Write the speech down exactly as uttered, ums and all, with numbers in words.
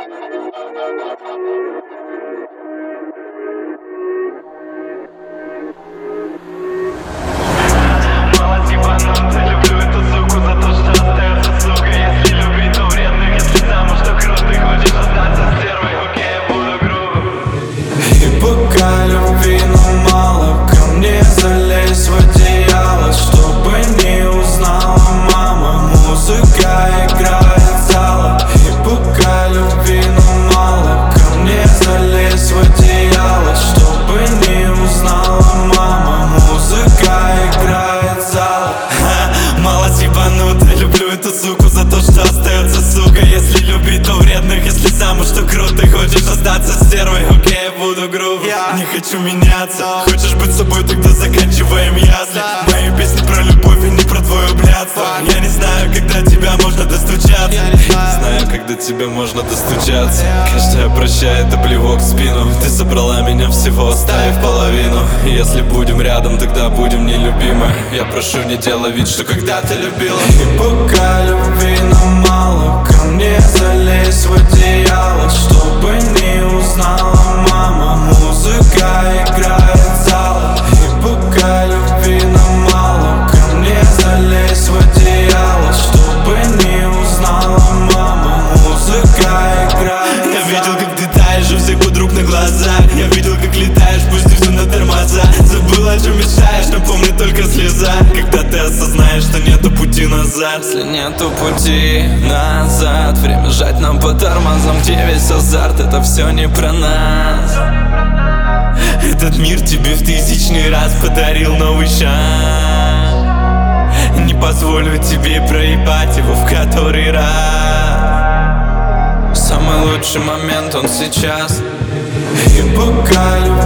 Стервой, окей, я буду грубо, yeah. Не хочу меняться, no. Хочешь быть собой, тогда заканчиваем ясли, yeah. Мои песни про любовь и не про твое блядство, yeah. Я не знаю, когда тебя можно достучаться, yeah. Не знаю, когда тебя можно достучаться, yeah. Каждая прощает, это плевок в спину. Ты собрала меня всего, оставив половину. Если будем рядом, тогда будем нелюбимы. Я прошу, не делай вид, что когда-то любила. И пока любви нам мало, ко мне залезь в одеяло, чтобы не узнала мама, музыка играет в залах. И пока любви нам мало, ко мне залезь в одеяло, чтобы не узнала мама, музыка играет в залах. Я видел, как ты таешь у всех подруг на глазах. Я видел, как летаешь, пусти все на тормоза. Забыл, о чем мечтаешь, но помни только слеза. Когда ты осознаешь, что нету пути назад. Если нету пути назад, время жать нам по тормозам, где весь азарт, это все не про нас. Этот мир тебе в тысячный раз подарил новый шанс. Не позволю тебе проебать его в который раз. Самый лучший момент он сейчас. И пока